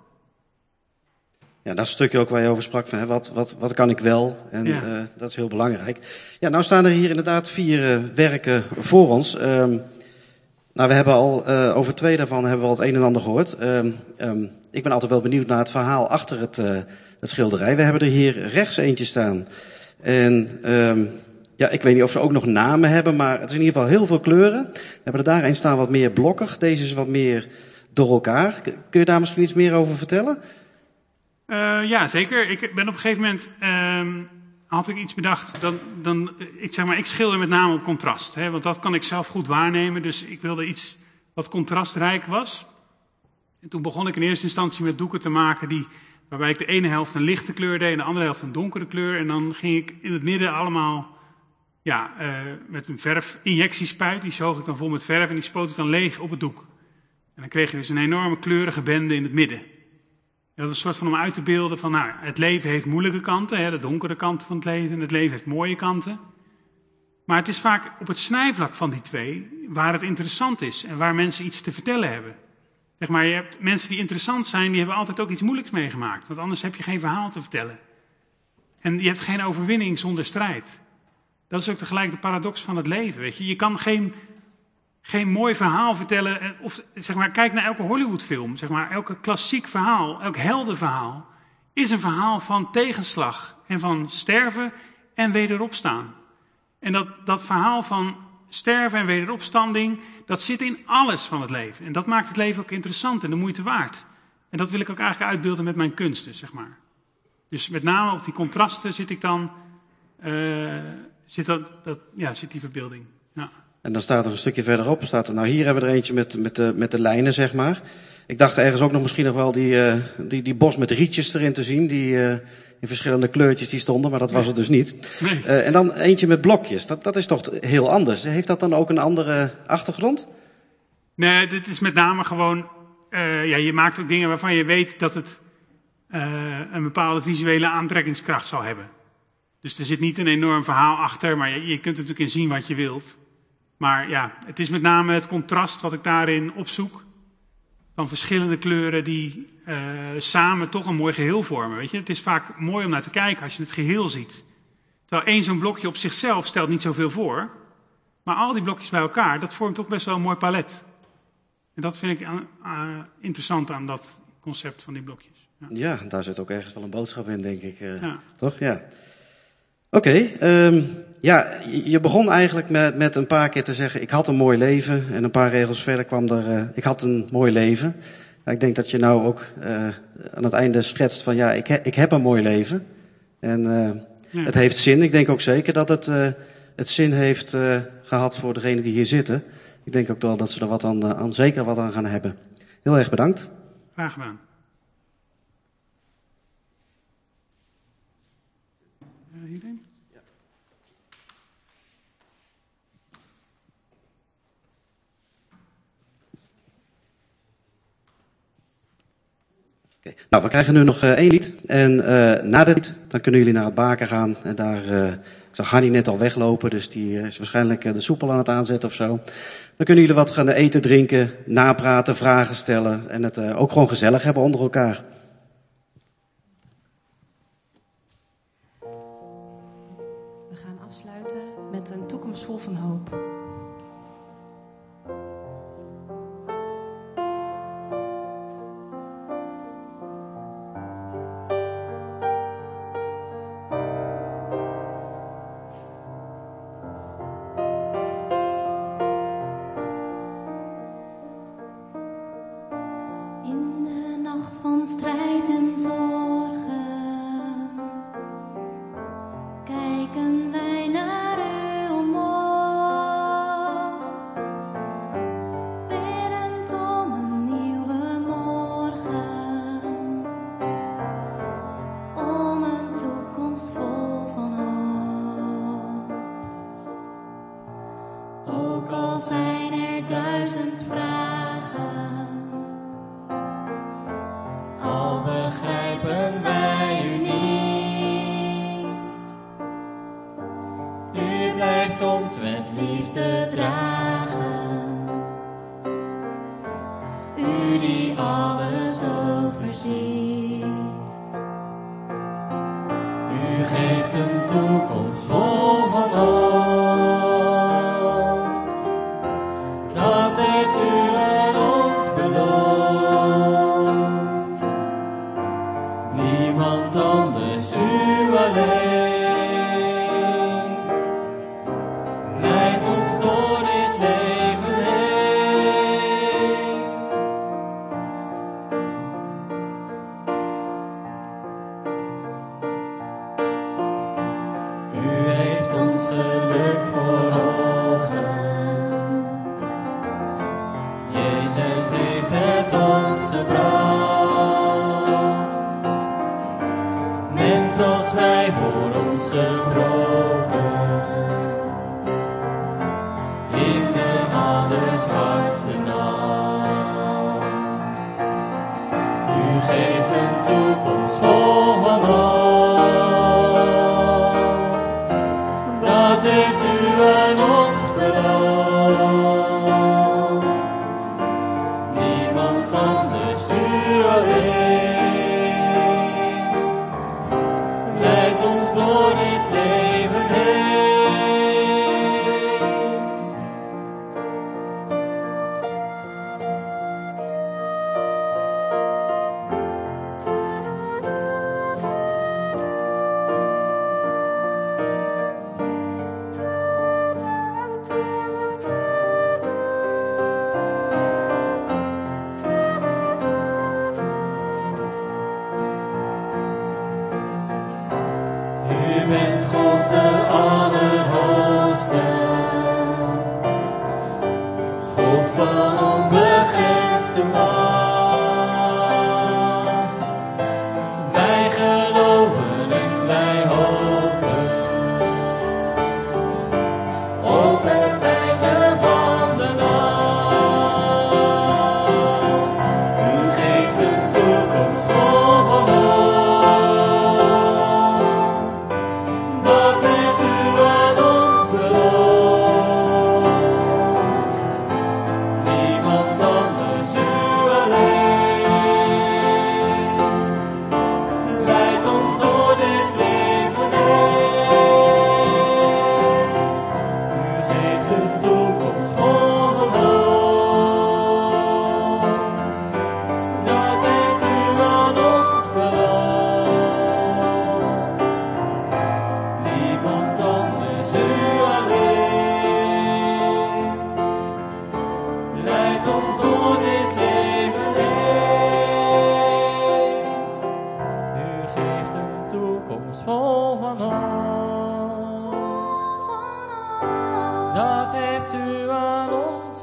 Ja, dat is een stukje ook waar je over sprak, van, hè, wat kan ik wel? En Ja. dat is heel belangrijk. Ja, nou staan er hier inderdaad 4 werken voor ons. Nou, we hebben al over 2 daarvan hebben we al het een en ander gehoord. Ik ben altijd wel benieuwd naar het verhaal achter het schilderij. We hebben er hier rechts eentje staan. En ja, ik weet niet of ze ook nog namen hebben, maar het is in ieder geval heel veel kleuren. We hebben er daar een staan wat meer blokkig. Deze is wat meer door elkaar. Kun je daar misschien iets meer over vertellen? Ja, zeker. Ik ben op een gegeven moment, had ik iets bedacht, ik schilder met name op contrast. Hè, want dat kan ik zelf goed waarnemen, dus ik wilde iets wat contrastrijk was. En toen begon ik in eerste instantie met doeken te maken waarbij ik de ene helft een lichte kleur deed en de andere helft een donkere kleur. En dan ging ik in het midden allemaal met een verfinjectiespuit, die zoog ik dan vol met verf en die spoot ik dan leeg op het doek. En dan kreeg je dus een enorme kleurige bende in het midden. Dat is een soort van om uit te beelden van, nou, het leven heeft moeilijke kanten, hè, de donkere kanten van het leven, en het leven heeft mooie kanten. Maar het is vaak op het snijvlak van die twee waar het interessant is en waar mensen iets te vertellen hebben. Zeg maar, je hebt mensen die interessant zijn, die hebben altijd ook iets moeilijks meegemaakt, want anders heb je geen verhaal te vertellen. En je hebt geen overwinning zonder strijd. Dat is ook tegelijk de paradox van het leven, weet je. Je kan geen mooi verhaal vertellen. Of zeg maar, kijk naar elke Hollywoodfilm. Zeg maar, elke klassiek verhaal, elk heldenverhaal is een verhaal van tegenslag en van sterven en wederopstaan. En dat verhaal van sterven en wederopstanding, dat zit in alles van het leven. En dat maakt het leven ook interessant en de moeite waard. En dat wil ik ook eigenlijk uitbeelden met mijn kunsten, zeg maar. Dus met name op die contrasten zit ik dan, zit die verbeelding. Ja. En dan staat er een stukje verderop, nou hier hebben we er eentje met de lijnen, zeg maar. Ik dacht ergens ook nog misschien nog wel die bos met rietjes erin te zien, die in verschillende kleurtjes die stonden, maar dat was het dus niet. Nee. En dan eentje met blokjes, dat is toch heel anders. Heeft dat dan ook een andere achtergrond? Nee, dit is met name gewoon, je maakt ook dingen waarvan je weet dat het een bepaalde visuele aantrekkingskracht zal hebben. Dus er zit niet een enorm verhaal achter, maar je kunt er natuurlijk in zien wat je wilt. Maar ja, het is met name het contrast wat ik daarin opzoek. Van verschillende kleuren die samen toch een mooi geheel vormen. Weet je? Het is vaak mooi om naar te kijken als je het geheel ziet. Terwijl één zo'n blokje op zichzelf stelt niet zoveel voor. Maar al die blokjes bij elkaar, dat vormt toch best wel een mooi palet. En dat vind ik interessant aan dat concept van die blokjes. Ja. Ja, daar zit ook ergens wel een boodschap in, denk ik. Ja. Toch? Ja. Oké, je begon eigenlijk met een paar keer te zeggen, ik had een mooi leven. En een paar regels verder kwam er, ik had een mooi leven. Ja, ik denk dat je nou ook aan het einde schetst van, ja, ik heb een mooi leven. En het heeft zin. Ik denk ook zeker dat het zin heeft gehad voor degenen die hier zitten. Ik denk ook wel dat ze er zeker wat aan gaan hebben. Heel erg bedankt. Graag gedaan. Hierin? Ja. Okay. Nou, we krijgen nu nog 1 lied. En na dit lied, dan kunnen jullie naar het baken gaan. En daar, ik zag Hanny net al weglopen, dus die is waarschijnlijk de soepel aan het aanzetten of zo. Dan kunnen jullie wat gaan eten, drinken, napraten, vragen stellen. En het ook gewoon gezellig hebben onder elkaar. We gaan afsluiten met een toekomst vol van hoop. In de nacht van strijd en zorgen kijken wij naar u omhoog, biddend om een nieuwe morgen, om een toekomst vol van hoop. Ook al zijn er 1000 vragen, al begrijpen wij u niet. U blijft ons met liefde dragen. U die alles overziet. U geeft een toekomst vol van hoop. Dat heeft u aan ons beloofd. Niemand anders, u alleen. Leidt ons door dit leven heen. U heeft ons geluk voor ogen. Jezus heeft het ons gebracht. Mens als wij voor ons gebroken. In de allerzwartste nacht. U geeft een toekomst vol van hoop. Dat heeft u aan ons beloofd. Niemand anders, u alleen. Leidt ons door dit leven heen. U bent God de Allerhoogste, God van onbegrensde macht. Wij geloven en wij hopen op het einde van de nacht. U geeft een toekomst vol van hoop. Dat heeft u aan ons beloofd. Niemand anders, u alleen.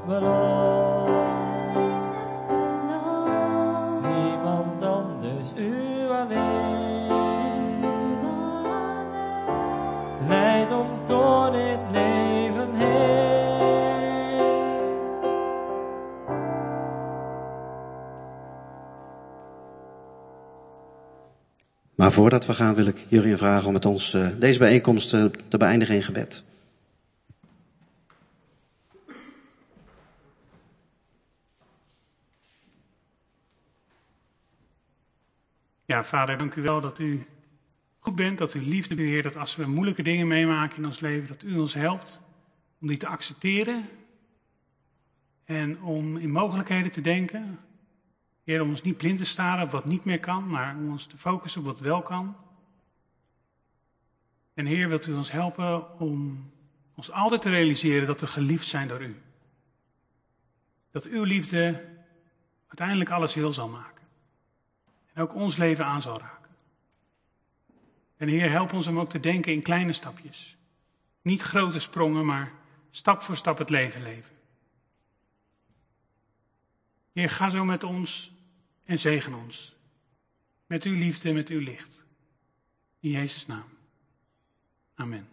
belooft. Niemand anders, u alleen. Leid ons door dit leven heen. Maar voordat we gaan wil ik Jurjen vragen om met ons deze bijeenkomst te beëindigen in gebed. Ja, Vader, dank u wel dat u goed bent, dat u liefde bent, Heer, dat als we moeilijke dingen meemaken in ons leven, dat u ons helpt om die te accepteren en om in mogelijkheden te denken. Heer, om ons niet blind te staren op wat niet meer kan, maar om ons te focussen op wat wel kan. En Heer, wilt u ons helpen om ons altijd te realiseren dat we geliefd zijn door u. Dat uw liefde uiteindelijk alles heel zal maken. En ook ons leven aan zal raken. En Heer, help ons om ook te denken in kleine stapjes. Niet grote sprongen, maar stap voor stap het leven leven. Heer, ga zo met ons en zegen ons. Met uw liefde en met uw licht. In Jezus' naam. Amen.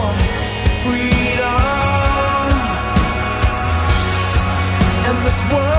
This world